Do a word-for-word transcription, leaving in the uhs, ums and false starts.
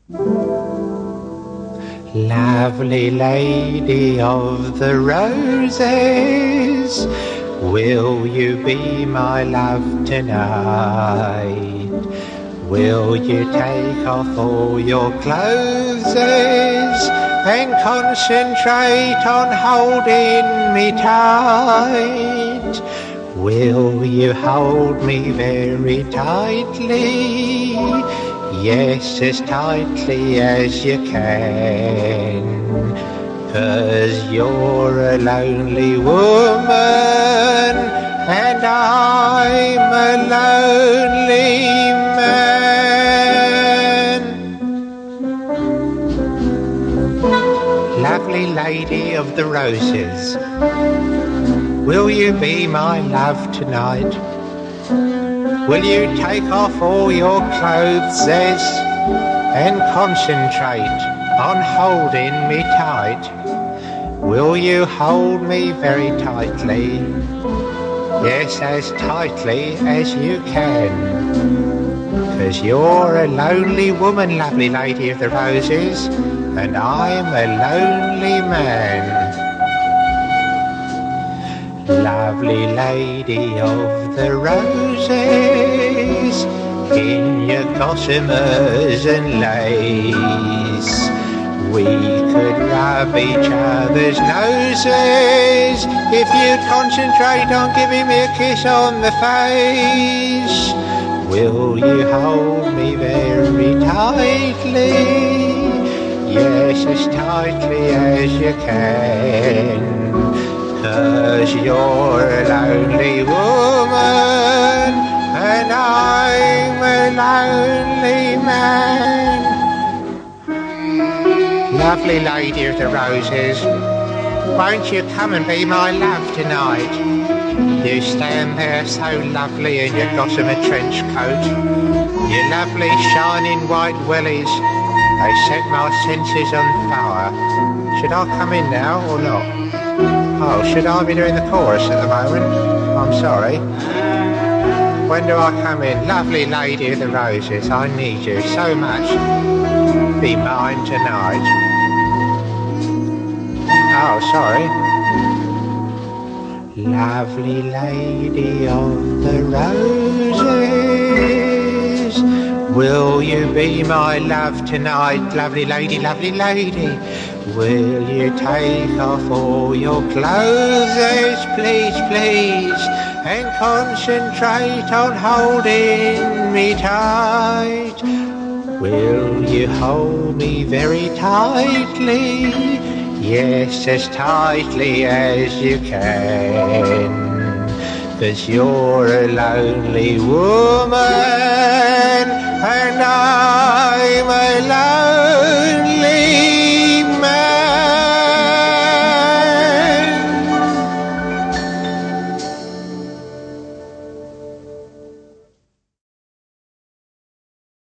Lovely lady of the roses, will you be my love tonight? Will you take off all your clothes and concentrate on holding me tight? Will you hold me very tightly? Yes, as tightly as you can, 'cause you're a lonely woman and I'm a lonely man. Lovely lady of the roses, will you be my love tonight? Will you take off all your clothes and concentrate on holding me tight? Will you hold me very tightly? Yes, as tightly as you can, 'cause you're a lonely woman, lovely lady of the roses, and I'm a lonely man. Lovely lady of the roses, in your gossamers and lace, we could rub each other's noses if you'd concentrate on giving me a kiss on the face. Will you hold me very tightly? Yes, as tightly as you can, 'cause you're a lonely woman and I'm a lonely man. Lovely lady of the roses, won't you come and be my love tonight? You stand there so lovely in your gossamer trench coat, your lovely shining white wellies, they set my senses on fire. Should I come in now or not? Oh, should I be doing the chorus at the moment? I'm sorry. When do I come in? Lovely lady of the roses, I need you so much. Be mine tonight. Oh, sorry. Lovely lady of the roses, will you be my love tonight? Lovely lady, lovely lady, will you take off all your clothes, please, please, and concentrate on holding me tight? Will you hold me very tightly? Yes, as tightly as you can, 'cause you're a lonely woman and I'm a lonely